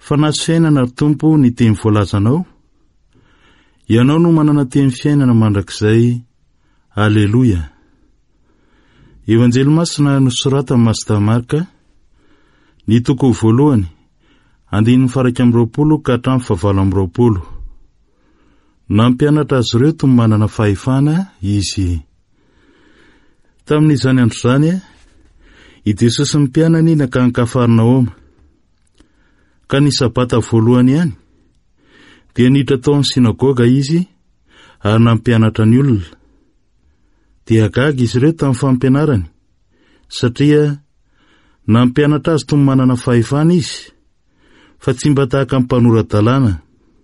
Fa naso fiainana ry Tompo ny teny voalazanao. Ianao no manana teny fiainana mandrakizay. Alleluia. Evanjely masina nosorata Masita Marka, ny toko voalohany, 1:20 ka 20. Nampianatra azy ireo toy manana fahefana izy. Tamin'izany andro zany, i Jesosy ny mpianany nakany Kafarnaoma. Ka ny sabata voalohany ihany, dia niditra tao amin'ny sinagoga izy ary nampianatra ny olona. Dia gaga izy ireo tamin'ny fampianarany, satria nampianatra azy toy manana fahefana izy, fa tsy mba tahaka amin'ny mpanorandalàna.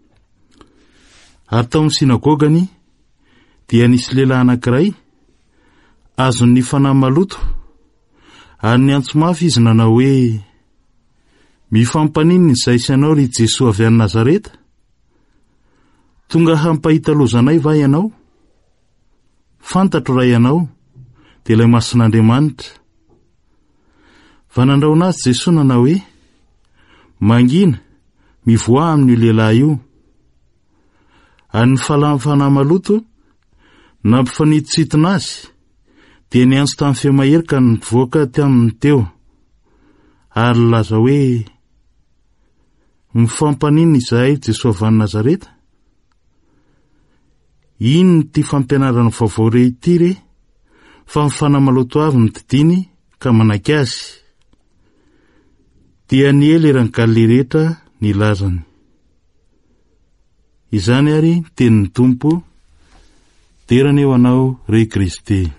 Ary tao amin'ny sinagogany dia nisy lehilahy anankiray azon'ny fanahy maloto, ary ny antso mafy izy nanao hoe, mifampanino izay isanao ry Jesosy avy any Nazareta? Tonga hampahita lozanay va ianao? Fantatro raha ianao dia ilay mason'Andriamanitra. Va nandraona azy Jesosy nanao hoe, mangina, mivoa amin'io lehilahy io. Ary ny fanahy maloto nampifanitositona azy, dia niantso tamin'ny feo mahery ka nivoaka taminy teo, ary laza hoe, mifampanino izahay Jesosy avy any Nazareta? Ino ty fampianarana vaovao ity re? Fa ny fanahy maloto avy ny didiny ka manaiky azy. Dia niely eran'ny Galilea rehetra ny lazany. Izany ary tenin'ny Tompo, terana eo anao re Kristy.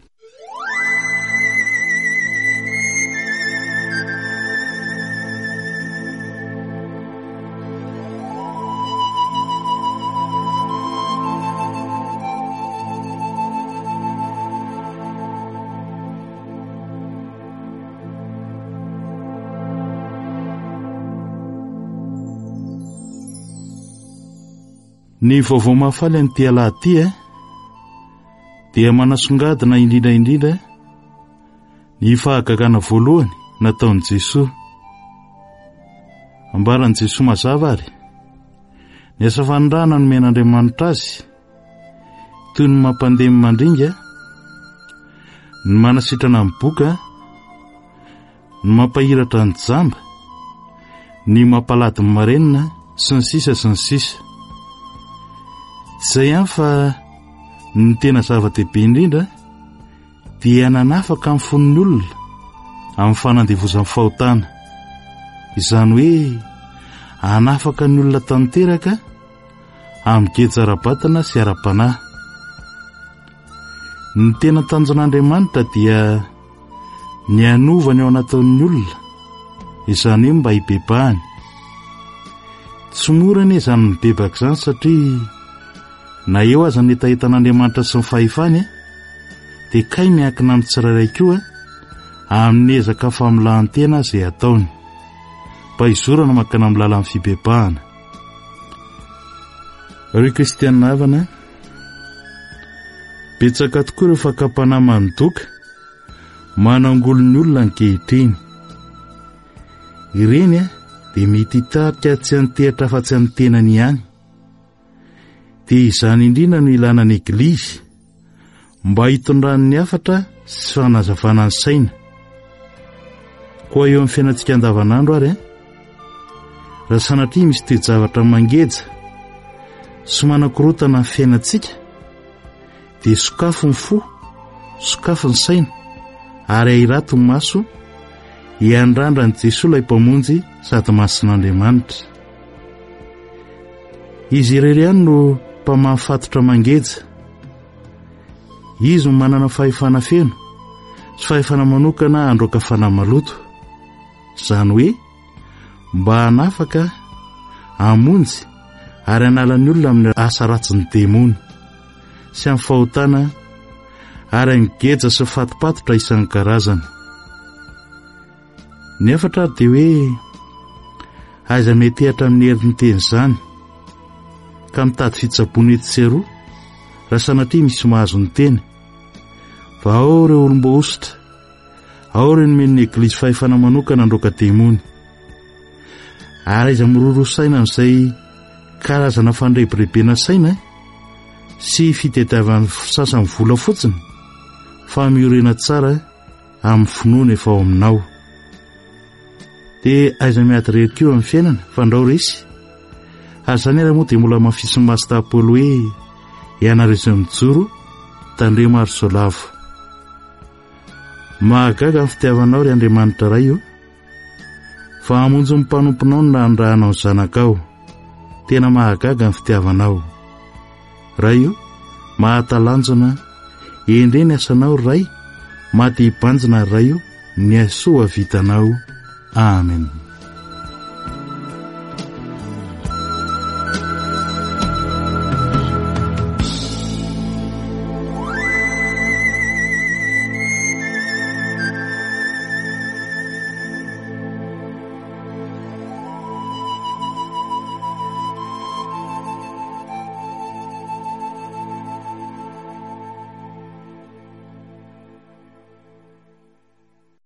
Ny vaovao mahafaly an'ity alahady dia manasongadina indrindra ny fahagagana voalohany nataon'i Jesosy. Ambaran'i Jesosy mazava ary, ny asa fanondrahana no men'Andriamanitra azy, toy ny mampandemy mandringa, ny manasitrana amin'ny boka, ny mampahiratra ny jamba, ny mampalady ny marenina, sy ny sisa sy ny sisa. Izay ihany fa ny tena zava-dehibe indrindra dia nanafaka amin'ny fon'ny olona amin'ny fanandevozan'ny fahotana. Izany hoe hanafaka ny olona tanteraka amin'ny gejara-batana sy ara-panahy. Ny tena tanjon'Andriamanitra dia ny hanovany ao anatin'ny olona, izany hoe mba hibebahany. Tsy mora anie izany mibebaka izany satria na eo aza ny etaetan'Andriamanitra sy ny fahefany, dia kay miankina amin'ny tsirairay koa amin'ny ezaka familahantena izay ataony, mba hizorana mankana amin'ny lalan'ny fibebahana. Ry kristianina havana, betsaka tokoa ireo fakapanahy mandoka manangolo ny olona ankehitriny. Ireny dia mety hitarika tsy antehitra fa tsy amin'ny tenany ihany. Dia izany indrindra no ilana ny Eglizy mba hitondrany ny hafatra sy fanazavana ny saina. Koa eo amin'ny fiainantsika andavanandro ary, raha sanatria misy toe-javatra mangeja sy manakorotana ny fiainantsika, dia sokafo ny fo, sokafo ny saina, ary ahirato ny maso hiandrandra ny Jesosy ilay mpamonjy sady mason'Andriamanitra. Izy irery ihany no mpamafatotra mangeja. Izy no manana fahefana feno sy fahefana manokana androaka fanahy maloto, izany hoe mba hanafaka, hamonjy ary hanala ny olona amin'ny asa ratsy ny demony sy amin'ny fahotana ary hangeja sy fatopatotra isan'ny karazany. Ny efatra dia hoe aiza metehatra amin'ny herin'ny teny izany ka mitady fitsaboana eto sy aroa raha sanatria misy mahazo ny teny. Fa ao ireo olom-boasitra, ao ireo nomeny ny Eglizy fahefana manokana androaka demony. ary iza mirorosaina n'izay karazana fandrebirebena saina sy fitadiavan'ny sasany vola fotsiny, fa miorena tsara amin'ny finoana efa ao aminao. Dia aiza miady rehetra eo amin'ny fiainana fandrao resy, ary izany ara moa dia mbola mafisy ny masy tapoly hoe ianareo izay mijoro tandre maro zao lavo. Mahagaga amin'ny fitiavanao ry Andriamanitra ray io, fa hamonjy ny mpanomponao no nandrahanao ny zanakao. Tena mahagaga amin'ny fitiavanao ray io, mahatalanjona endre ny asanao ray, mati hibanjina ray io, ny asoa vitanao. Amen.